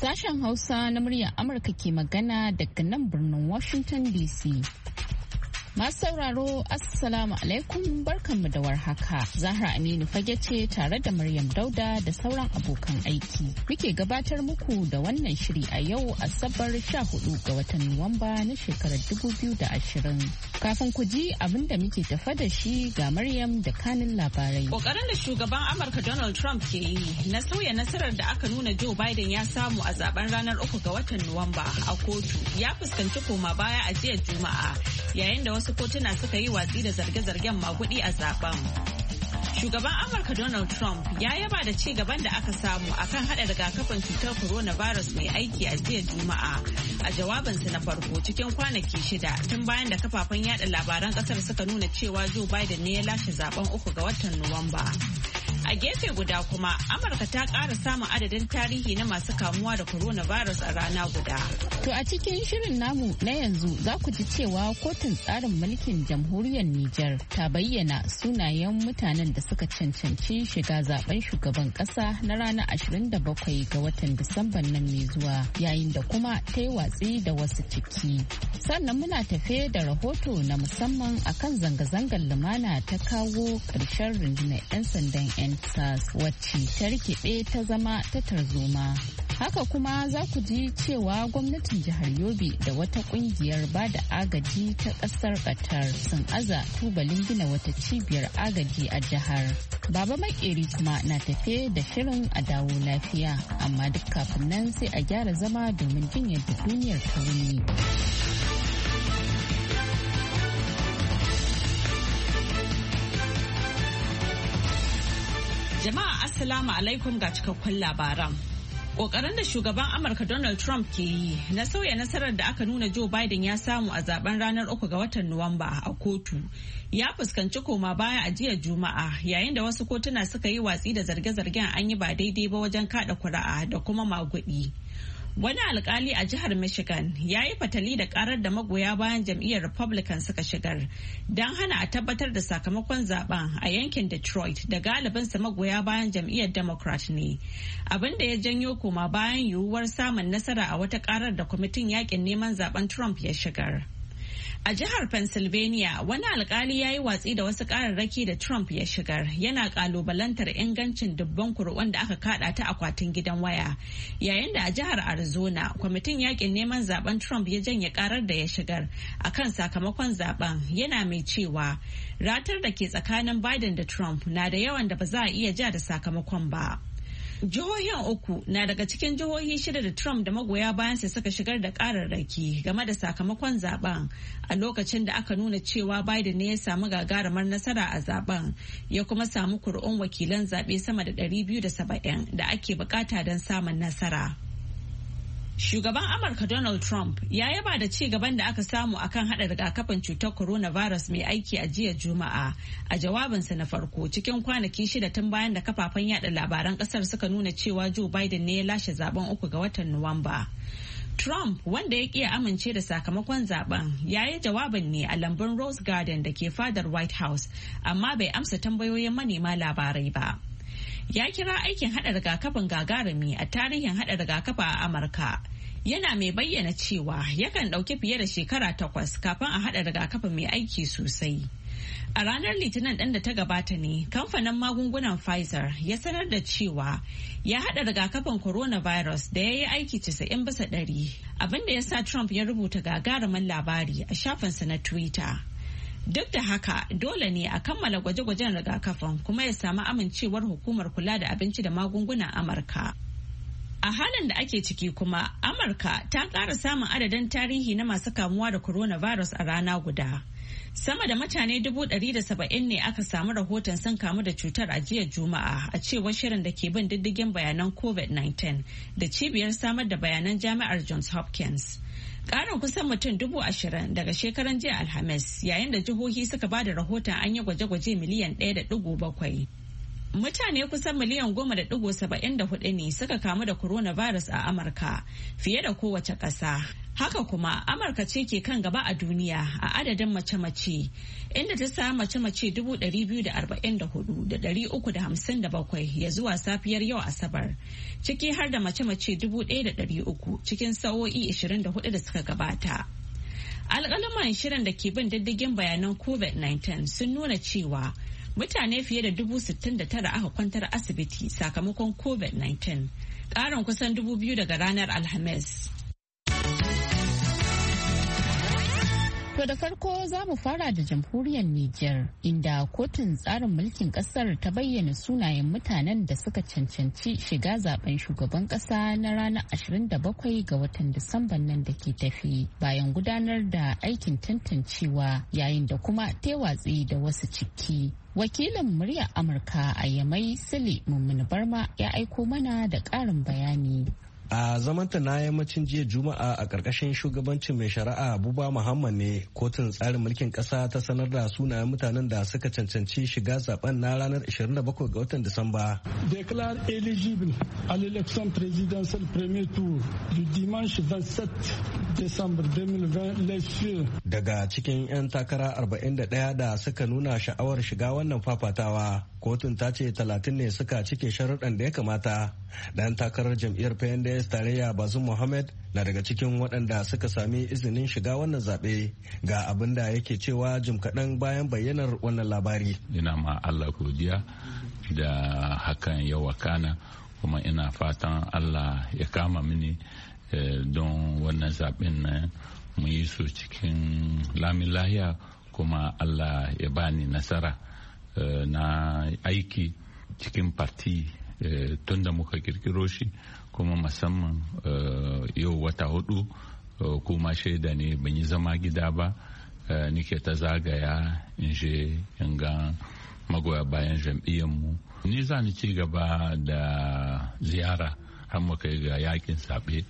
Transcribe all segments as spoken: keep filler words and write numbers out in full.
Sashen Hausa na muryar Amurka ke magana daga nan birnin Washington D C. Masu sauraro Assalamu alaikum barkanmu da warhaka. Zahra Aminu fage ce tare da Maryam Dauda da sauran abokan aiki. Muke gabatar muku da wannan shiri a yau Asabar sha hudu ga watan Nuwamba na shekarar dubu biyu da ashirin. Kafin ku ji abin da muke tafa da shi ga Maryam da kanin labarai. Kokarin da shugaban Amurka Donald Trump ke yi na sauya nasarar da aka nuna Joe Biden ya samu a zaben ranar uku ga watan Nuwamba a kotu ya fuskanci koma baya a jiya Juma'a yayin da wasu kotuna suka yi watsi da zarge-zargen magudi a zaben. Shugaban Amurka Donald Trump ya yaba da ci gaban da aka samu akan hada rigakafin cutar coronavirus mai aiki a jiya Juma'a a jawabinsa na farko cikin kwanaki shida tun bayan da kafafen yada labaran kasar suka nuna cewa Joe Biden ne ya lashe zaben uku ga watan Nuwamba. A gefe guda kuma, Amurka ta ƙara samun adadin tarihi na masu kamuwa da coronavirus a rana guda. To a cikin shirin namu na yanzu za ku ji cewa kotun tsarin mulkin jamhuriyar Nijar ta bayyana sunayen mutanen da suka cancanci shiga zaben shugaban ƙasa na ranar ashirin da bakwai ga watan Disamban nan mai zuwa yayin da kuma ta yi watsi da wasu ciki. Sannan muna tafe da rahoto na musamman akan zanga-zangar lumana ta kawo ƙarshen rundunar 'yan sandan 'yan SARS wacce ta rikide ta zama ta tarzoma. Haka kuma za ku ji cewa gwamnatin jihar Yobe da wata kungiyar ba da agaji ta kasar Qatar sun aza tubalin gina wata cibiyar agaji a jihar. Baba Makeri kuma na tafe da shirin a dawo lafiya, amma duk kafin nan sai a gyara zama domin jin yadda duniyar ta wuni. Jama'a Assalamu alaikum ga cikakkun labaran. Kokarin da shugaban Amurka Donald Trump ke yi na sauya nasarar da aka nuna Joe Biden ya samu a zaben ranar uku ga watan Nuwamba a kotu ya fuskanci koma baya a jiya Juma'a yayin da wasu kotuna suka yi watsi da zarge-zargen an yi ba daidai ba wajen kada kuri'a da kuma magudi. Wani alkali a jihar Michigan ya yi fatali da karar da magoya bayan jam'iyyar Republican suka shigar don hana a tabbatar da sakamakon zaben a yankin Detroit da galibinsa magoya bayan jam'iyyar Democrat ne. Abin da ya janyo koma bayan yiwuwar samun nasara a wata karar da kwamitin yakin neman zaben Trump ya shigar. A jihar Pennsylvania, wani alkali ya yi watsi da wasu kararraki da Trump ya shigar, yana kalubalantar ingancin dubban kuri'un da aka kada ta akwatin gidan waya. Yayin da a jihar Arizona, kwamitin yakin neman zaben Trump ya janye karar da ya shigar akan sakamakon zaben, yana mai cewa ratar da ke tsakanin Biden da Trump na da yawan da ba za a iya ja da sakamakon ba. Jihohin uku na daga cikin jihohi shida da Trump da magoya bayansa suka shigar da kararraki game da sakamakon zaben a lokacin da aka nuna cewa Biden ne ya samu gagarumar nasara a zaben ya kuma samu kuri'un wakilan zaɓe sama da ɗari biyu da saba'in da ake bukata don samun nasara. Shugaban Amurka Donald Trump ya yaba da ci gaban da aka samu akan hada rigakafin cutar coronavirus mai aiki a jiya Juma'a a jawabinsa na farko cikin kwanaki shida tun bayan da kafafen yada labaran kasar suka nuna cewa Joe Biden ne ya lashe zaben uku ga watan Nuwamba. Trump, wanda ya ƙi amince da sakamakon zaben, ya yi jawabin ne a lambun Rose Garden da ke fadar White House, amma bai amsa tambayoyin manema labarai ba. Ya kira aikin hada rigakafin gagarumi a tarihin hada rigakafi a Amurka. Yana mai bayyana cewa yakan ɗauki fiye da shekara takwas kafin a hada rigakafi mai aiki sosai. A ranar Litinin ɗin da ta gabata ne, kamfanin magungunan Pfizer ya sanar da cewa ya hada rigakafin coronavirus da ya yi aiki casa'in bisa ɗari, abin da ya sa Trump ya rubuta gagarumin labari a shafinsa na Twitter. Duk da haka dole ne a kammala gwaje-gwajen rigakafin kuma ya samu amincewar hukumar kula da abinci da magungunan Amurka. A halin da ake ciki kuma, Amurka ta ƙara samun adadin tarihi na masu kamuwa da coronavirus a rana guda. Sama da mutane dubu ɗari da saba'in ne aka samu rahoton sun kamu da cutar a jiya Juma'a a cewar shirin da ke bin diddigin bayanan COVID nineteen da cibiyar samar da bayanan jami'ar Johns Hopkins. Ƙarin kusan mutum dubu ashirin daga shekaran jiya Alhamis yayin da jihohi suka ba da rahoton an yi gwaje-gwaje miliyan ɗaya da ɗigo bakwai. Mutane kusan miliyan goma da digo saba'in da hudu ne suka kamu da coronavirus a Amurka, fiye da kowace ƙasa. Haka kuma Amurka ce ke kan gaba a duniya a adadin mace-mace, inda ta samu mace-mace dubu ɗari biyu da arba'in da hudu da ɗari uku da hamsin da bakwai ya zuwa safiyar yau Asabar, ciki har da mace-mace dubu ɗaya da ɗari uku cikin sa'o'i ashirin da hudu da suka gabata. Alƙalaman shirin da ke bin diddigin bayanan covid nineteen sun nuna cewa mutane fiye da dubu sittin da tara aka kwantar asibiti sakamakon covid nineteen, ƙarin kusan dubu biyu daga ranar Alhamis. To da farko za mu fara da jamhuriyar Nijar, inda kotun tsarin mulkin kasar ta bayyana sunayen mutanen da suka cancanci shiga zaben shugaban kasa na ranar ashirin da bakwai ga watan Disamban nan da ke tafi, bayan gudanar da aikin tantancewa yayin da kuma watsi da wasu ciki. Wakilin muryar Amurka a Yamai Sule Mummuni Barma ya aiko mana da ƙarin bayani. A zamanta na yammacin jiya Juma'a a ƙarƙashin shugabancin mai shari'a Buba Muhammad ne kotun tsarin mulkin ƙasa ta sanar da sunayen mutanen da suka cancanci shiga zaben na ranar ashirin da bakwai ga watan Disamba. Declare eligible à l'élection présidentielle premier tour du dimanche vingt-sept décembre deux mille vingt les cieux. Daga cikin 'yan takara arba'in da ɗaya da suka nuna sha'awar shiga wannan fafatawa, kotun ta ce talatin ne suka cike sharuɗan da ya kamata. Dan takarar jam'iyyar P N D S tarayya Bazum Mohammed na daga cikin waɗanda suka sami izinin shiga wannan zaɓe, ga abin da yake cewa jim kaɗan bayan bayyanar wannan labari. Ina ma Allah godiya da hakan ya wakana, kuma ina fatan Allah ya kama mini don wannan zaɓen na mu yi su cikin lamin lahiya, kuma Allah ya bani nasara na aiki cikin parti tun da muka kirkiro shi, kuma musamman yau wata hudu kuma shaida ne ban yi zama gida ba, nike ta zagaya in je in ga magoya bayan jam'iyyarmu. Ni za ni ci gaba da ziyara har muka yi ga yakin sabe,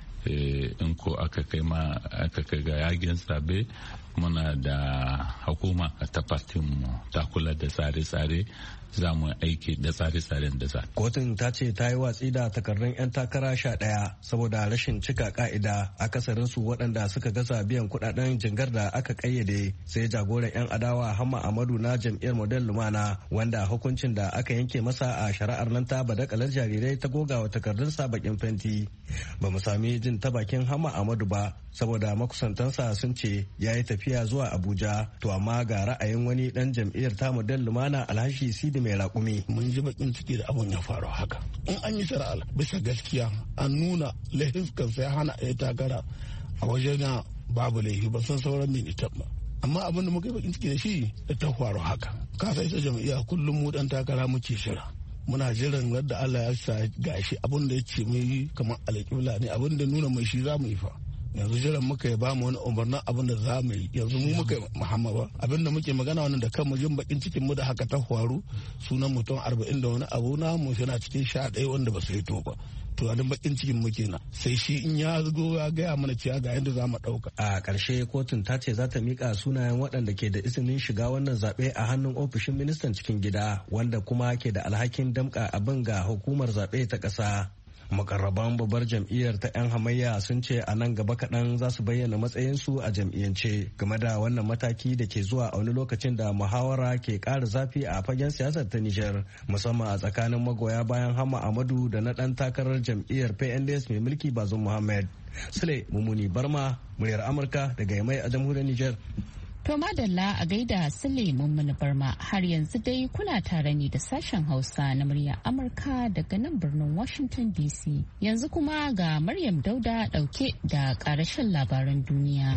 in ko aka kai ma aka kai ga yakin sabe muna da hukuma a ta mu ta kula da tsare-tsare, za mu aiki da tsare-tsaren da za. Kotun ta ce ta yi watsi da takardun 'yan takara sha ɗaya saboda rashin cika ka'ida, akasarin su waɗanda suka gaza biyan kuɗaɗen jingar da aka ƙayyade, sai jagoran 'yan adawa Hamma Amadu na jam'iyyar Model Lumana, wanda hukuncin da aka yanke masa a shari'ar nan ta badakalar jarirai ta gogawa takardun sa bakin fenti. Ba mu sami jin ta bakin Hamma Amadu ba saboda makusantansa sun ce ya yi tafiya zuwa Abuja, to amma ga ra'ayin wani ɗan jam'iyyar ta Model Lumana Alhaji Sidi mai raƙumi. Mun ji bakin ciki da abun ya faru haka. In an yi shari'a bisa gaskiya an nuna laifukan sai hana ya takara a waje na babu laifi, ba san sauran militan ba. Amma abin da muka yi bakin ciki da shi da ta faru haka. Ka sai ta jam'iyya kullum mu dan takara muke shira. Muna jiran yadda Allah ya sa gashi abin da ya ce mu yi kamar alƙibla ne, abin da nuna mai shi za mu yi fa. Yanzu jiran muka ya bamu wani umarnin abin da za mu yi, yanzu mu muka Muhammad ba abin da muke magana wannan da kanmu jin bakin cikin mu da haka ta faru. Sunan mutum arba'in da wani abu na mu yana cikin sha ɗaya wanda ba su hito ba, to wani bakin cikin mu kenan, sai shi in ya zo ya gaya mana cewa ga yadda za mu ɗauka. A ƙarshe kotun ta ce za ta miƙa sunayen waɗanda ke da izinin shiga wannan zaɓe a hannun ofishin ministan cikin gida, wanda kuma ke da alhakin damƙa abin ga hukumar zaɓe ta ƙasa. Makarraban babbar jam'iyyar ta 'yan hamayya sun ce a nan gaba kaɗan za su bayyana matsayinsu a jam'iyyance game da wannan mataki da ke zuwa a wani lokacin da muhawara ke ƙara zafi a fagen siyasar ta Nijar, musamman a tsakanin magoya bayan Hamma Amadu da na ɗan takarar jam'iyyar P N D S mai mulki Bazum Mohammed. Sule Mumuni Barma, muryar Amurka daga Yamai a jamhuriyar Nijar. To madalla a gaida Sule Mummuni Barma, har yanzu dai kuna tare ne da sashen Hausa na muryar Amurka daga nan birnin Washington D C. Yanzu kuma ga Maryam Dauda dauke da karashin labaran duniya.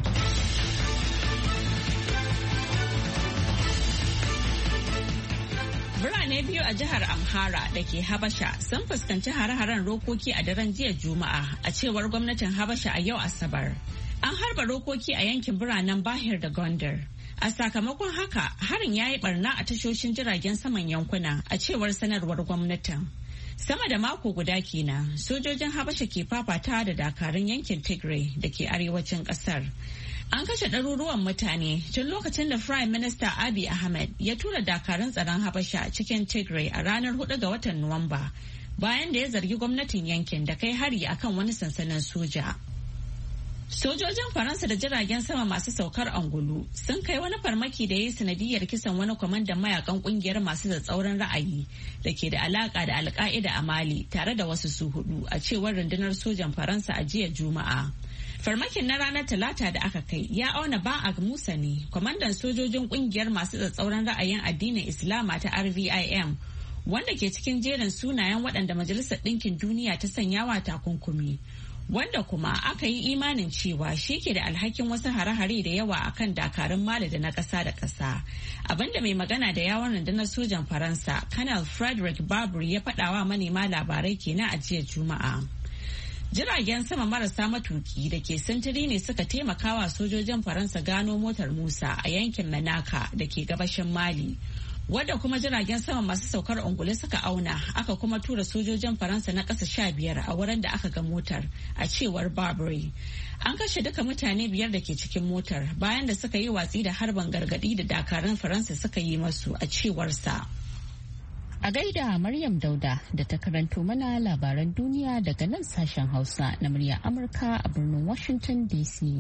Birane biyu a jihar Amhara da ke Habasha sun fuskanci hare-haren rokoki a daren jiya Juma'a, a cewar gwamnatin Habasha a yau Asabar. An harba rokoki a yankin biranen Bahir da Gondar. A sakamakon haka, harin ya yi barna a tashoshin jiragen saman yankuna, a cewar sanarwar gwamnatin. Sama da mako guda kenan, sojojin Habasha ke fafata da dakarun yankin Tigray da ke arewacin kasar. An kashe ɗaruruwan mutane tun lokacin da Prime Minister Abiy Ahmed ya tura dakarun tsaron Habasha cikin Tigray a ranar hudu ga watan Nuwamba bayan da ya zargi gwamnatin yankin da kai hari akan wani sansanin soja. Sojojin Faransa da jiragen sama masu saukar angulu sun kai wani farmaki da ya yi sanadiyar kisan wani kwamandan mayakan kungiyar masu tsatsauran ra'ayi da ke da alaka da Alka'ida a Mali tare da wasu su hudu a cewar rundunar sojan Faransa a jiya Juma'a. Farmakin na ranar Talata da aka kai ya auna Ba'ag Musa ne, kwamandan sojojin kungiyar masu tsatsauran ra'ayin addinin Islama ta R V I M, wanda ke cikin jerin sunayen waɗanda Majalisar Ɗinkin Duniya ta sanya wa takunkumi, wanda kuma aka yi imanin cewa shi ke da alhakin wasu hare-hare da yawa akan dakarun Mali da na ƙasa da ƙasa. Abinda mai magana da yawon rundunar sojan Faransa, Colonel Frederick Barbary ya faɗawa manema labarai kenan a jiya Juma'a. Jiragen sama marasa matuki da ke sintiri ne suka taimakawa sojojin Faransa gano motar Musa a yankin Manaka da ke gabashin Mali, wadda kuma jiragen sama masu saukar ungulu suka auna, aka kuma tura sojojin Faransa na ƙasa sha biyar a wurin da aka ga motar, a cewar Barbary. An kashe duka mutane biyar da ke cikin motar bayan da suka yi watsi da harbin gargaɗi da dakarun Faransa suka yi masu, a cewarsa. A gaida Maryam Dauda da ta karanto mana labaran duniya daga nan sashen Hausa na murya Amurka a birnin Washington D C.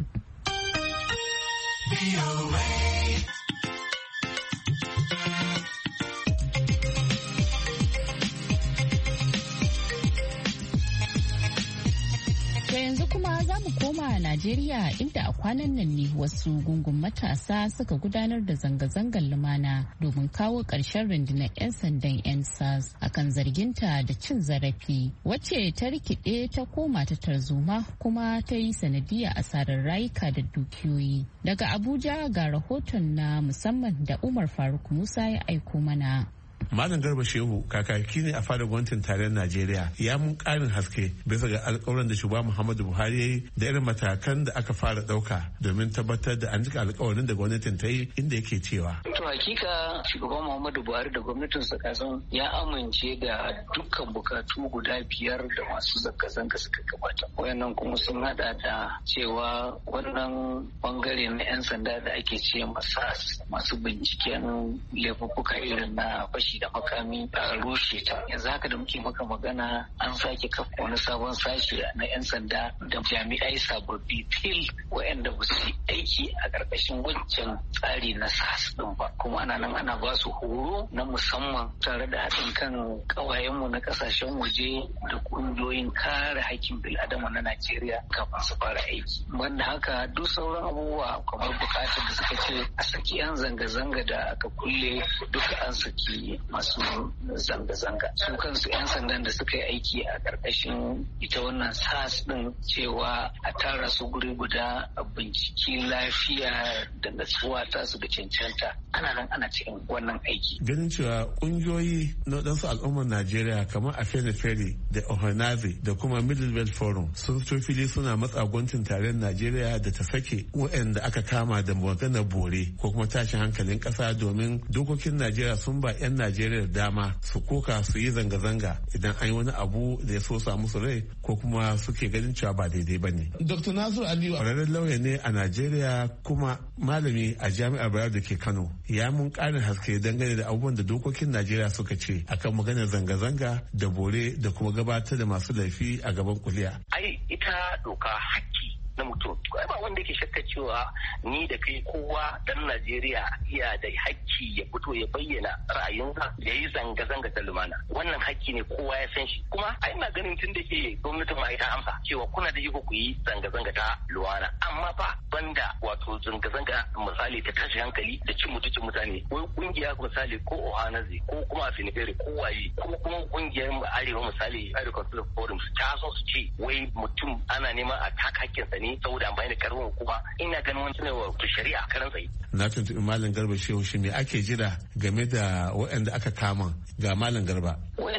Yanzu kuma za mu koma Najeriya inda a kwanan nan ne wasu gungun matasa suka gudanar da zanga-zangar lumana domin kawo ƙarshen rundunar 'yan sandan 'yan sas akan zarginta da cin zarafi wacce ta rikide ta koma ta tarzoma kuma ta yi sanadiyar asarar rayuka da dukiyoyi. Daga Abuja ga rahoton na musamman da Umar Faruk Musa ya aiko mana. Malam Garba Shehu kakaki ne a fadar gwamnatin tarayyar Najeriya ya mun karin haske bisa ga alƙawarin da shugaba Muhammadu Buhari ya yi da irin matakan da aka fara ɗauka domin tabbatar da an cika alƙawarin da gwamnatin ta yi inda yake cewa. To hakika shugaban Muhammadu Buhari da gwamnatin sa kasan ya amince da dukkan bukatu guda biyar da masu zanga-zanga suka gabata. Wayannan kuma sun hada da cewa wannan bangare na 'yan sanda da ake ce masa masu binciken laifuffuka irin na fashi da makami a rushe ta. Yanzu haka da muke maka magana an sake kafa wani sabon sashe na 'yan sanda da jami'ai sababbi fil waɗanda ba su aiki a ƙarƙashin wancan tsari na sas ɗin ba, kuma ana nan ana ba su horo na musamman tare da haɗin kan ƙawayenmu na ƙasashen waje da ƙungiyoyin kare haƙƙin bil'adama na Najeriya kafin su fara aiki. Banda haka duk sauran abubuwa kamar buƙatar da suka ce a saki 'yan zanga-zanga da aka kulle duka an saki masu zanga-zanga. Su kansu 'yan sandan da suka yi aiki a ƙarƙashin ita wannan sas ɗin cewa a tara su guri guda a binciki lafiya da natsuwa ta su da cancanta, ana nan ana cikin wannan aiki. Ganin cewa ƙungiyoyi na waɗansu al'ummar Najeriya kamar Afenifere da Ohanaze da kuma Middle Belt Forum sun fito fili suna matsa gwamnatin tarayyar Najeriya da ta sake waɗanda aka kama da maganar bore ko kuma tashin hankalin ƙasa, domin dokokin Najeriya sun ba 'yan Najeriya dama su koka su yi zanga-zanga idan an yi wani abu da ya so sa musu rai ko kuma suke ganin cewa ba daidai ba ne. Doctor Nasiru Aliyu ƙwararren lauya ne a Najeriya kuma malami a jami'ar Bayero da ke Kano ya mun ƙarin haske dangane da abubuwan da dokokin Najeriya suka ce akan maganar zanga-zanga da bore da kuma gabatar da masu laifi a gaban kuliya. Ai ita doka hakki na mutum ai ba wanda yake shakka cewa ni da kai kowa dan Najeriya iya da hakki ya fito ya bayyana ra'ayinsa ya yi zanga-zanga ta lumana. Wannan hakki ne kowa ya san shi, kuma a ina ganin tun da ke gwamnatin ma ita amsa cewa kuna da iko ku yi zanga-zanga ta lumana, amma fa banda wato zanga-zanga misali ta tashi hankali da cin mutuncin mutane, wai kungiya misali ko Ohanaze ko kuma Afenifere ko waye ko kuma kungiyar Arewa misali Arewa Council of Forums ta so su ce wai mutum ana neman a taka hakkinsa ne saboda amfani da karfin hukuma. Ina ganin wani ne wa shari'a karan tsaye. Na tuntuɓi Malam Garba Shehu shi me ake jira game da waɗanda aka kama ga Malam Garba. Waɗanda duk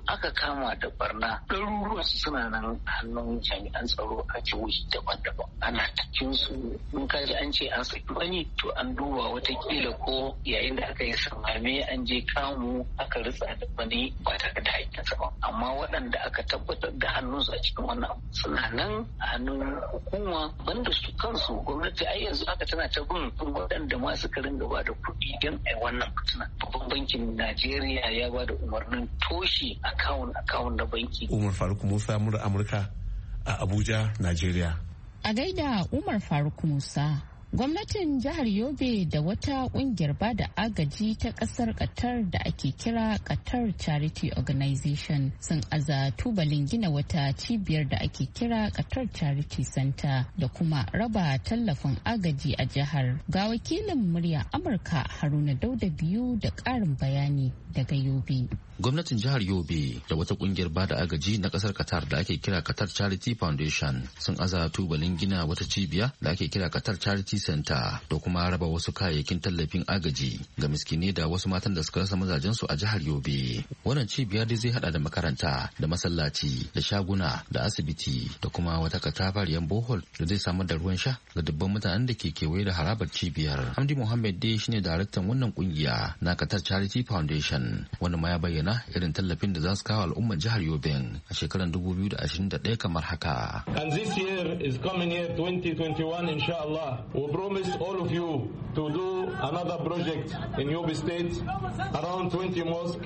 aka kama da barna ɗaruruwan su suna nan hannun jami'an tsaro a jihohi daban-daban ana takin su in ka ji an ce an saki wani to an duba watakila ko yayin da aka yi samame an je kamu aka ritsa da wani ba tare da haƙƙinsa ba amma waɗanda aka tabbatar da hannunsu a cikin wannan suna nan a hannun hukuma banda su kansu gwamnati ai yanzu aka tana ta bin waɗanda ma suka ringa ba da kuɗi don a wannan fitina babban bankin najeriya ya ba da umarnin toshe akawun akawun na banki. Umar Faruk Musa mura Amurka a Abuja, Najeriya. A gaida Umar Faruk Musa. Gwamnatin jihar Yobe da wata kungiyar bada agaji ta kasar Qatar da ake kira Qatar Charity Organization sun aza tubalin gina wata cibiyar da ake kira Qatar Charity Center da kuma raba tallafin agaji a jihar. Ga wakilin murya Amurka Haruna Dauda biyu da ƙarin bayani daga Yobe. Gwamnatin jihar Yobe da wata kungiyar bada agaji na kasar Qatar da ake kira Qatar Charity Foundation sun aza tubalin gina wata cibiya da ake kira Qatar Charity Center da kuma raba wasu kayayyakin tallafin agaji ga miskinai da wasu matan da suka rasa mazajensu a jihar Yobe. Wannan cibiya dai zai hada da makaranta da masallaci da shaguna da asibiti da kuma wata katafariyar bohol da zai samar da ruwan sha ga dubban mutanen da ke kewaye da harabar cibiyar. Hamdi Muhammad dai shine daraktan wannan kungiya na Qatar Charity Foundation wanda ma ya bayyana irin tallafin da za su kawo al'ummar jihar Yobe a shekarar dubu biyu da ashirin da ɗaya kamar haka. And this year is coming year twenty twenty-one inshallah. We promise all of you to do another project in Yobe State, around twenty mosques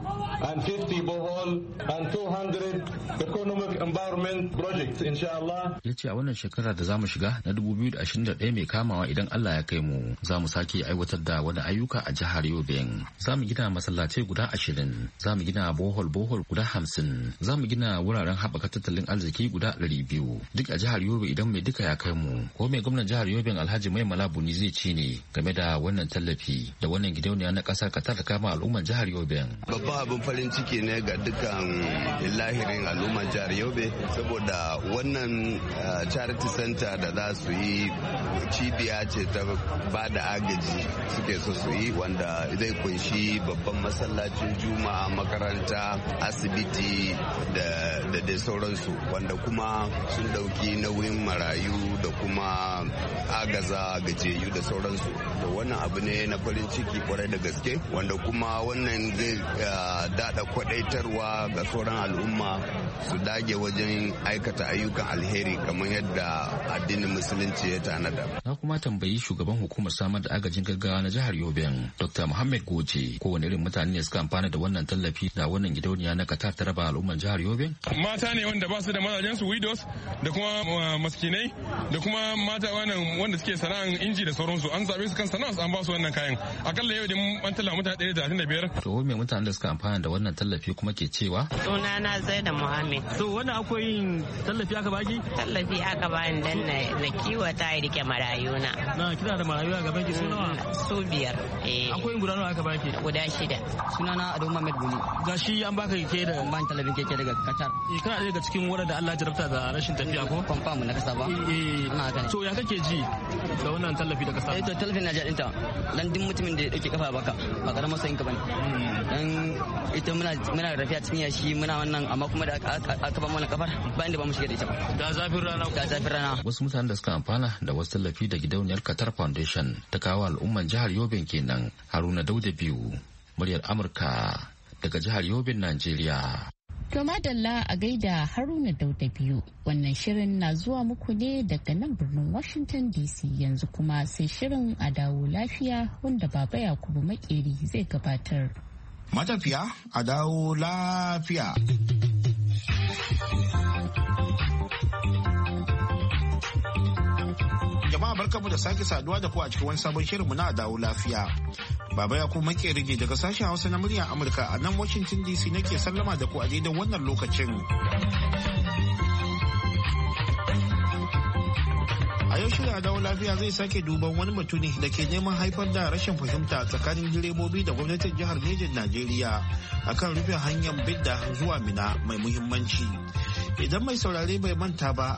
and fifty borehole and two hundred economic empowerment projects inshallah. Ya ce a wannan shekara da za mu shiga na dubu biyu da ashirin da ɗaya mai kamawa idan Allah ya kai mu za mu sake aiwatar da wani ayyuka a jihar Yobe. Za mu gina masallatai guda ashirin, za mu gina bohol bohol guda hamsin, za mu gina wuraren haɓaka tattalin arziki guda ɗari biyu duk a jihar Yobe idan mai duka ya kai mu. Ko mai gwamnan jihar Yobe Alhaji Mai Malabuni zai ci ne game da wannan tallafi da wannan gidauniya na ƙasar Qatar ta kama al'ummar jihar Yobe. Babban abin farin ciki ne ga dukkan lahirin al'ummar jihar Yobe saboda wannan charity center da za su yi cibiya ce ta ba da agaji suke so su yi wanda zai kunshi babban masallacin juma'a, makaranta, asibiti da dai sauransu wanda kuma sun dauki nauyin marayu da kuma agaza gajeyu da sauransu. To wannan abu ne na farin ciki kwarai da gaske wanda kuma wannan zai dada kwadaitarwa ga sauran al'umma su dage wajen aikata ayyukan alheri kamar yadda addinin musulunci ya tanada. Na kuma tambayi shugaban hukumar samar da agajin gaggawa na jihar Yobe, Doctor Muhammad Goje, kowane irin mutane ne suka amfana da wannan tallafi da wannan gidauniya na Qatar ta raba al'umman jihar Yobe? Mata ne wanda ba su da mazajen su widows da kuma maskinai da kuma mata wanda suke sana'an inji da sauransu an zabe su kan sana'ar an ba su wannan kayan. Akalla yau da an tallafa mutane ɗari da talatin da biyar. To me mutanen da suka amfana da wannan tallafi kuma ke cewa? Sunana Zainab Muhammad. To wannan akwai yin tallafi aka baki? Tallafi aka bani dan na kiwata ya rike marayuna. Na kina da marayu a gaban ki su nawa? Su biyar. Akwai guda nawa aka baki? Guda shida. Sunana Ado Muhammad Buni. Gashi an baka keke da ban talabin keke daga Qatar. Eh kana daga cikin wadanda Allah jarabta da rashin tafiya ko? Confirm na kasa ba. Eh ina haka. To ya kake ji da wannan tallafi da kasa? Eh to tallafin na jadin ta. Dan duk mutumin da ya dauke kafa baka ba karamar sayin ka bane. Dan ita muna muna rafiya cikin yashi muna wannan amma kuma da aka ba mana kafar ba inda ba mu shiga da ita ba. Da zafin rana. Da zafin rana. Wasu mutanen da suka amfana da wasu tallafi da gidauniyar Qatar Foundation ta kawo al'umman jihar Yobe kenan. Haruna Dauda biyu, muryar Amurka daga jihar Yobe, Najeriya. To madalla a gaida Haruna Dauda biyu. Wannan shirin na zuwa muku ne daga nan birnin Washington D C yanzu kuma sai shirin a dawo lafiya wanda Baba Yakubu Makeri zai gabatar. Matafiya a dawo lafiya. Jama'a barkamu da sake saduwa da ku a cikin wani sabon shirinmu na dawo lafiya. Baba ya kuma makeri ne daga sashen Hausa na muryar Amurka a nan Washington D C nake sallama da ku a daidan wannan lokacin. A yau shirin dawo lafiya zai sake duban wani batu ne da ke neman haifar da rashin fahimta tsakanin direbobi da gwamnatin jihar Neja Najeriya akan rufe hanyar Bidda zuwa Mina mai muhimmanci. Idan mai saurare bai manta ba,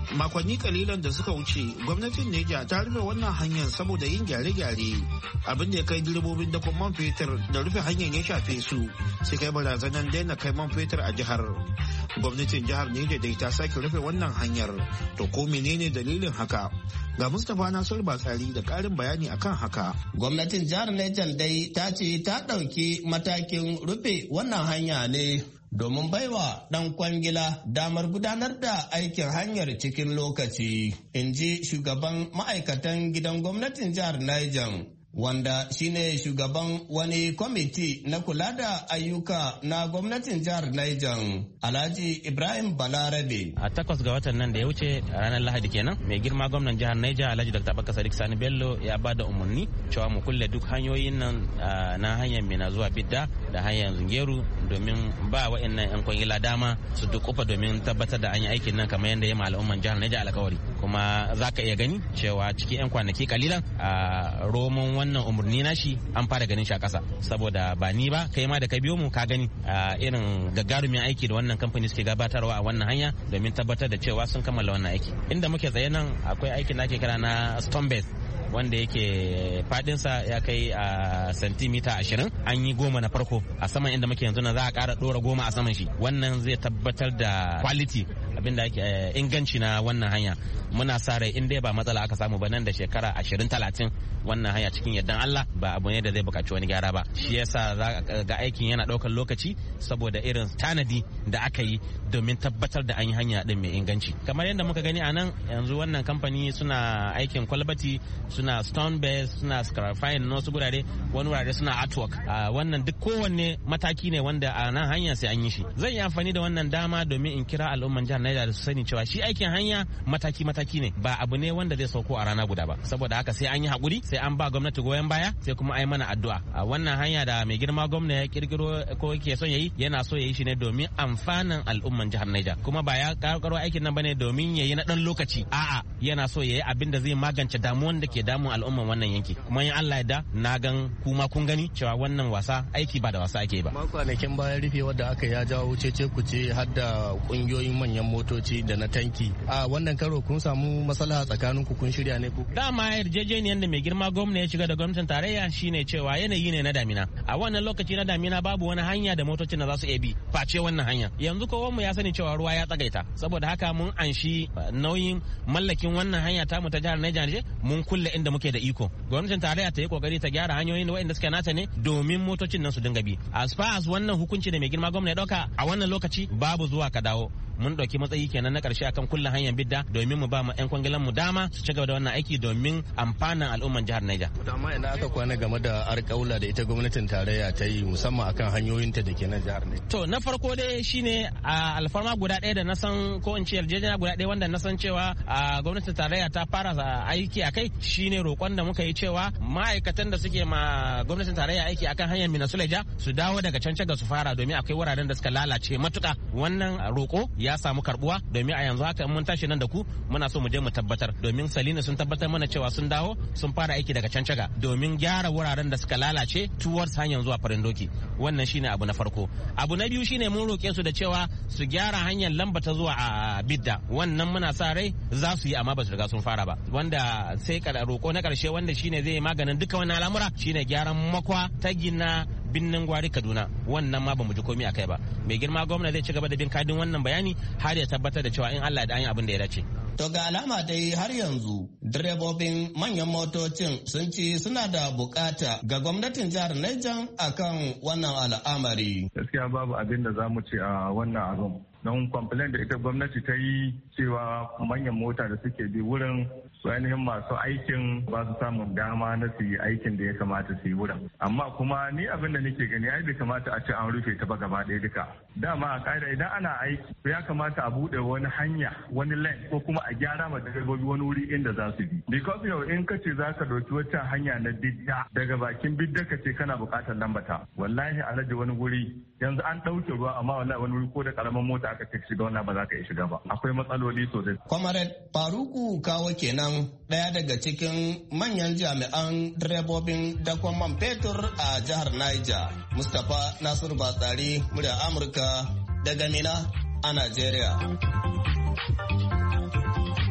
makonni kalilan da suka wuce gwamnatin Neja ta rufe wannan hanyar saboda yin gyare-gyare abin da ya kai direbobin dakon man fetur da rufe hanyar ya shafe su sai kai barazanar daina kai man fetur a jihar. Gwamnatin jihar Neja dai ta sake rufe wannan hanyar, to ko menene dalilin haka? Ga Mustapha Nasiru Batsari da ƙarin bayani akan haka. Gwamnatin jihar Neja dai ta ce ta ɗauki matakin rufe wannan hanya ne domin baiwa ɗan kwangila damar gudanar da aikin hanyar cikin lokaci, in ji shugaban ma'aikatan gidan gwamnatin jihar Niger, wanda shine shugaban wani kwamiti na kula da ayyuka na gwamnatin jihar Niger, Alhaji Ibrahim Balarabe. A takwas ga watan nan da ya wuce ranar Lahadi kenan, mai girma gwamnan jihar Niger Alhaji Dr. Abubakar Sadiq Sani Bello ya ba da umarni cewa mu kulle duk hanyoyin nan na hanyar Mina zuwa Bidda da hanyar Zungeru domin ba wa'annan 'yan kwangila dama su dukufa domin tabbatar da an yi aikin nan kamar yadda ya ma al'umman jihar Niger alkawari. Kuma za ka iya gani cewa cikin 'yan kwanaki kalilan a romon wannan umarni na shi an fara ganin shi a ƙasa, saboda ba ni ba kai ma da ka biyo mu ka gani a irin gagarumin aiki da wannan kamfani suke gabatarwa a wannan hanya domin tabbatar da cewa sun kammala wannan aiki. Inda muke tsaye nan akwai aikin da ake kira na stone base wanda yake fadinsa ya kai a santimita ashirin, an yi goma na farko a saman inda muke yanzu na za a ƙara ɗora goma a saman shi. Wannan zai tabbatar da quality abinda ake inganci na wannan hanya. Muna sa rai in dai ba matsala aka samu ba nan da shekara ashirin talatin wannan hanya cikin yardan Allah ba abu ne da zai buƙaci wani gyara ba. Shi yasa ga aikin yana ɗaukar lokaci saboda irin tanadi da aka yi domin tabbatar da an yi hanya din mai inganci. Kamar yadda muka gani a nan yanzu wannan kamfani suna aikin kwalbati, suna stone base, suna scarifying na wasu gurare, wani wurare suna artwork. Wannan duk kowanne mataki ne wanda a nan hanya sai an yi shi. Zan yi amfani da wannan dama domin in kira al'umman jihar Niger da su sani cewa shi aikin hanya mataki mataki ne, ba abu ne wanda zai sauko a rana guda ba. Saboda haka sai an yi hakuri, sai an ba gwamnati goyon baya, sai kuma ai mana addu'a. A wannan hanya da mai girma gwamna ya kirkiro ko yake son yayi, yana so yayi shi ne domin amfanin al'umman jihar Niger. Kuma ba ya karkaro aikin nan bane domin yayi na dan lokaci, a'a yana so yayi abin da zai magance damuwan da ke damun al'umman wannan yanki. Kuma in Allah ya da na gan kuma kun gani cewa wannan wasa aiki ba da wasa ake ba. Kwanakin bayan rufe wadda aka ya jawo cece kuce har da kungiyoyin manyan motoci da na tanki. A wannan karo kun samu maslaha tsakanin ku, kun shirya ne ku? Dama yarjejeniyar da mai girma gwamna ya shiga da gwamnatin tarayya shine cewa yanayi ne na damina. A wannan lokaci na damina babu wani hanya da motocin da za su iya bi face wannan hanya. Yanzu kowa mu ya sani cewa ruwa ya tsagaita. Saboda haka mun anshi nauyin mallakin wannan hanya ta mu ta jihar Niger, mun kulle inda muke da iko. Gwamnatin tarayya ta yi kokari ta gyara hanyoyin da waɗanda suke nata ne domin motocin nan su dinga bi. As far as wannan hukunci da mai girma gwamna ya dauka a wannan lokaci babu zuwa ka dawo. Mun dauki matsayi kenan na karshe akan kullun hanyar Bidda domin mu ba mu yan kwangilan mu dama su ci gaba da wannan aiki domin amfanin al'umman jihar Niger. Amma ina aka kwana game da alƙawla da ita gwamnatin tarayya ta yi musamman akan hanyoyin ta da ke nan jihar Niger. To na farko dai shine a alfarma guda ɗaya da na san ko in ce yarjejeniya guda ɗaya wanda na san cewa gwamnatin tarayya ta fara aiki akai shine roƙon da muka yi cewa ma'aikatan da suke ma gwamnatin tarayya aiki akan hanyar Mina Suleja su dawo daga can ga su fara domin akwai wuraren da suka lalace matuƙa. Wannan roƙo ya samu karbuwa domin a yanzu haka mun tashi nan da ku muna so mu je mu tabbatar domin Salina sun tabbatar mana cewa sun dawo sun fara aiki daga Cancaga domin gyara wuraren da suka lalace towards hanyar zuwa Farin Doki. Wannan shine abu na farko. Abu na biyu shine mun roƙe su da cewa su gyara hanyar lamba ta zuwa a Bidda. Wannan muna sa rai za su yi amma ba su riga sun fara ba. Wanda sai roƙo na ƙarshe wanda shine zai maganin duka wannan al'amura shine gyaran makwa ta gina binnin gwari Kaduna. Wannan ma bamu ji komai akai ba. Mai girma gwamna zai ci gaba da bin kadin wannan bayani har ya tabbatar da cewa in Allah da an yi abin da ya dace. To ga alama dai har yanzu direbobin manyan motocin sun ci suna da bukata ga gwamnatin jihar Niger akan wannan al'amari. Gaskiya babu abin da za mu ce a wannan abin. Don complaint da ita gwamnati ta yi cewa manyan mota da suke bi wurin su ainihin masu aikin ba su samun dama na su yi aikin da ya kamata su yi wurin. Amma kuma ni abin da nake gani ai bai kamata a ce an rufe ta ba gaba ɗaya duka. Dama a ƙa'ida idan ana aiki ya kamata a buɗe wani hanya wani lane ko kuma a gyara ma direbobi wani wuri inda za su bi. Because yau in ka ce za ka ɗauki wata hanya na bidda daga bakin bidda ka ce kana buƙatar lambata. Wallahi alhaji wani wuri yanzu an ɗauke ruwa amma wallahi wani wuri ko da ƙaramin mota aka ce shiga wannan ba za ka iya shiga ba. Akwai matsaloli sosai. Comrade Faruku Kawo kenan ɗaya daga cikin manyan jami'an direbobin dakon man fetur a jihar Niger. Mustapha Nasiru Batsari, murya Amurka daga Mina a Najeriya.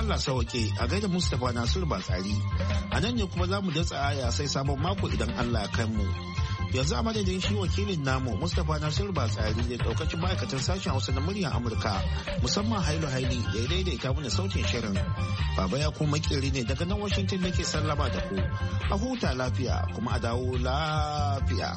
Allah sauke a gaida Mustapha Nasiru Batsari. A nan ne kuma za mu datsa aya sai sabon mako idan Allah ya kai mu. Yanzu a madadin shi wakilin namu Mustapha Nasiru Batsari da daukacin ma'aikatan sashen Hausa na muryar Amurka musamman Hailu Haili da ya daidaita mana sautin shirin. Baba ya kuma makeri ne daga nan Washington nake sallama da ku. A huta lafiya kuma a dawo lafiya.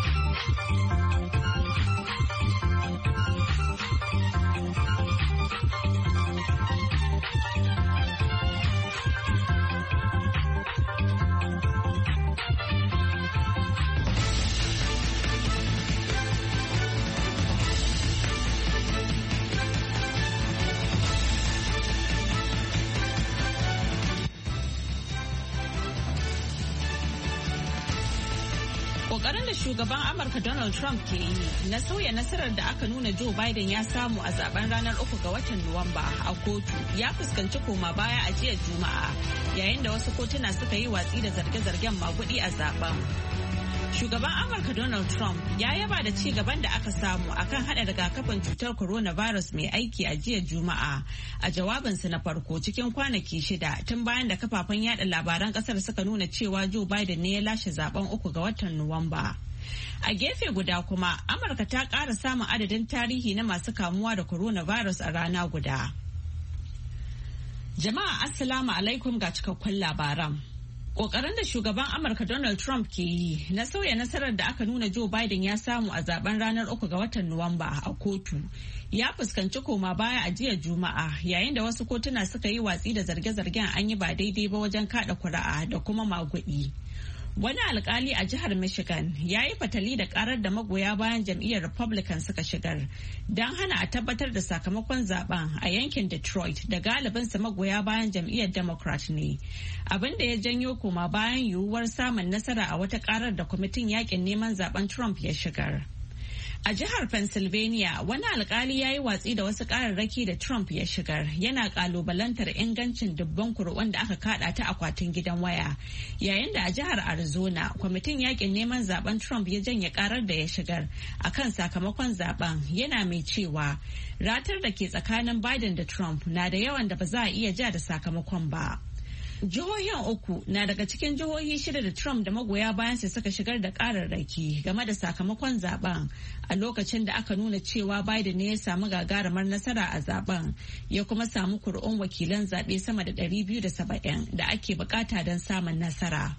Kokarin da shugaban Amurka Donald Trump ke yi na sauya nasarar da aka nuna Joe Biden ya samu a zaben ranar uku ga watan Nuwamba a kotu ya fuskanci koma baya a jiya Juma'a yayin da wasu kotuna suka yi watsi da zarge-zargen magudi a zaben. Shugaban Amurka Donald Trump ya yaba da ci gaban da aka samu akan hada rigakafin cutar coronavirus mai aiki a jiya Juma'a a jawabinsa na farko cikin kwanaki shida tun bayan da kafafen yada labaran kasar suka nuna cewa Joe Biden ne ya lashe zaben uku ga watan Nuwamba. A gefe guda kuma, Amurka ta ƙara samun adadin tarihi na masu kamuwa da coronavirus a rana guda. Jama'a Assalamu alaikum ga cikakkun labaran. Ƙoƙarin da shugaban Amurka Donald Trump ke yi na sauya nasarar da aka nuna Joe Biden ya samu a zaben ranar uku ga watan Nuwamba a kotu ya fuskanci koma baya a jiya Juma'a yayin da wasu kotuna suka yi watsi da zarge-zargen an yi ba daidai ba wajen kada kuri'a da kuma magudi. Wani alkali a jihar Michigan ya yi fatali da karar da magoya bayan jam'iyyar Republican suka shigar don hana a tabbatar da sakamakon zaben a yankin Detroit da galibinsa magoya bayan jam'iyyar Democrat ne. Abin da ya janyo koma bayan yiwuwar samun nasara a wata karar da kwamitin yakin neman zaben Trump ya shigar. A jihar Pennsylvania, wani alkali ya yi watsi da wasu kararraki da Trump ya shigar, yana kalubalantar ingancin dubban kuri'un da aka kada ta akwatin gidan waya. Yayin da a jihar Arizona, kwamitin yakin neman zaben Trump ya janye karar da ya shigar akan sakamakon zaben, yana mai cewa ratar da ke tsakanin Biden da Trump na da yawan da ba za a iya ja da sakamakon ba. Jihohin uku na daga cikin jihohi shida da Trump da magoya bayansa suka shigar da kararraki game da sakamakon zaben a lokacin da aka nuna cewa Biden ne ya samu gagarumar nasara a zaben ya kuma samu kuri'un wakilan zaɓe sama da ɗari biyu da saba'in da ake bukata don samun nasara.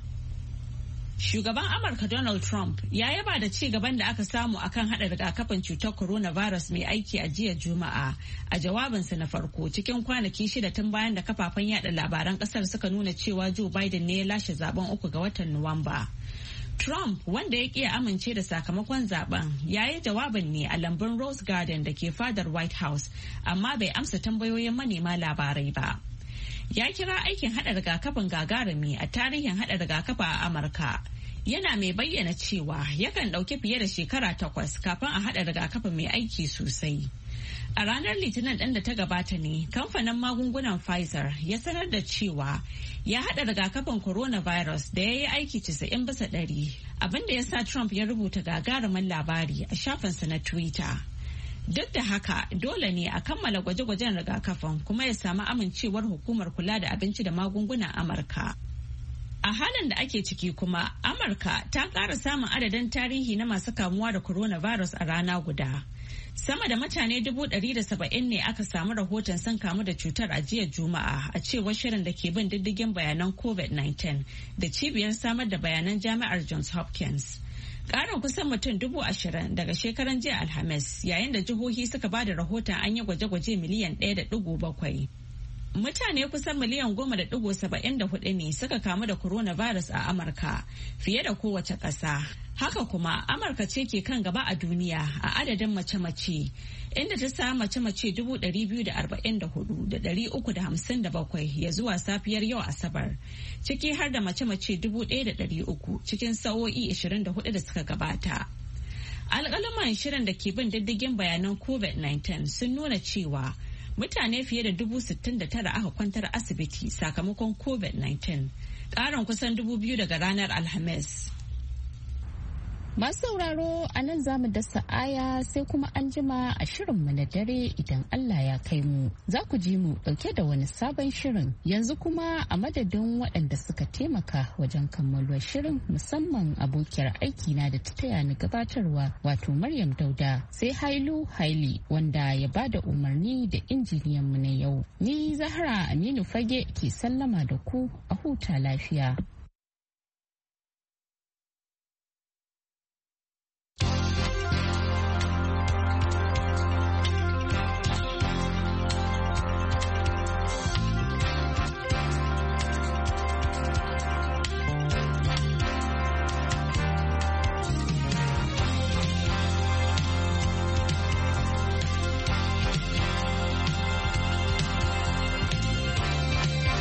Shugaban Amurka Donald Trump ya yaba da ci gaban da aka samu akan hada rigakafin cutar coronavirus mai aiki a jiya Juma'a a jawabinsa na farko cikin kwanaki shida tun bayan da kafafen yada labaran kasar suka nuna cewa Joe Biden ne ya lashe zaben uku ga watan Nuwamba. Trump, wanda ya ƙi amince da sakamakon zaben, ya yi jawabin ne a lambun Rose Garden da ke fadar White House, amma bai amsa tambayoyin manema labarai ba. Ya kira aikin hada rigakafin gagarumi a tarihin hada rigakafa a Amurka. Yana mai bayyana cewa yakan ɗauki fiye da shekara takwas kafin a hada rigakafi mai aiki sosai. A ranar Litinin ɗin da ta gabata ne, kamfanin magungunan Pfizer ya sanar da cewa ya hada rigakafin coronavirus da ya yi aiki casa'in bisa ɗari, abinda ya sa Trump ya rubuta gagarumin labari a shafinsa na Twitter. Duk da haka dole ne a kammala gwaje-gwajen rigakafin kuma ya samu amincewar hukumar kula da abinci da magungunan Amurka. A halin da ake ciki kuma, Amurka ta ƙara samun adadin tarihi na masu kamuwa da coronavirus a rana guda. Sama da mutane dubu ɗari da saba'in ne aka samu rahoton sun kamu da cutar a jiya Juma'a a cewar shirin da ke bin diddigin bayanan COVID nineteen da cibiyar samar da bayanan jami'ar Johns Hopkins. Ƙarin kusan mutum dubu ashirin daga shekaran jiya Alhamis yayin da jihohi suka ba da rahoton an yi gwaje-gwaje miliyan ɗaya da ɗigo bakwai. Mutane kusan miliyan goma da ɗigo saba'in da hudu ne suka kamu da coronavirus a Amurka fiye da kowace ƙasa. Haka kuma Amurka ce ke kan gaba a duniya a adadin mace-mace inda ta samu mace-mace dubu ɗari biyu da arba'in da hudu da ɗari uku da hamsin da bakwai ya zuwa safiyar yau Asabar, ciki har da mace-mace dubu ɗaya da ɗari uku cikin sa'o'i ashirin da hudu da suka gabata. Alƙaluman shirin da ke bin diddigin bayanan COVID nineteen sun nuna cewa mutane fiye da dubu sittin da tara aka kwantar asibiti sakamakon COVID nineteen, ƙarin kusan dubu biyu daga ranar Alhamis. Masu sauraro a nan za mu dasa aya sai kuma an jima a shirinmu na dare idan Allah ya kai mu. Za ku ji mu dauke da wani sabon shirin. Yanzu kuma a madadin waɗanda suka taimaka wajen kammaluwar shirin musamman abokiyar aikina da ta taya ni gabatarwa wato Maryam Dauda sai Hailu Haili wanda ya bada umarni da injiniyan mu na yau. Ni Zahra Aminu Fage ke sallama da ku a huta lafiya.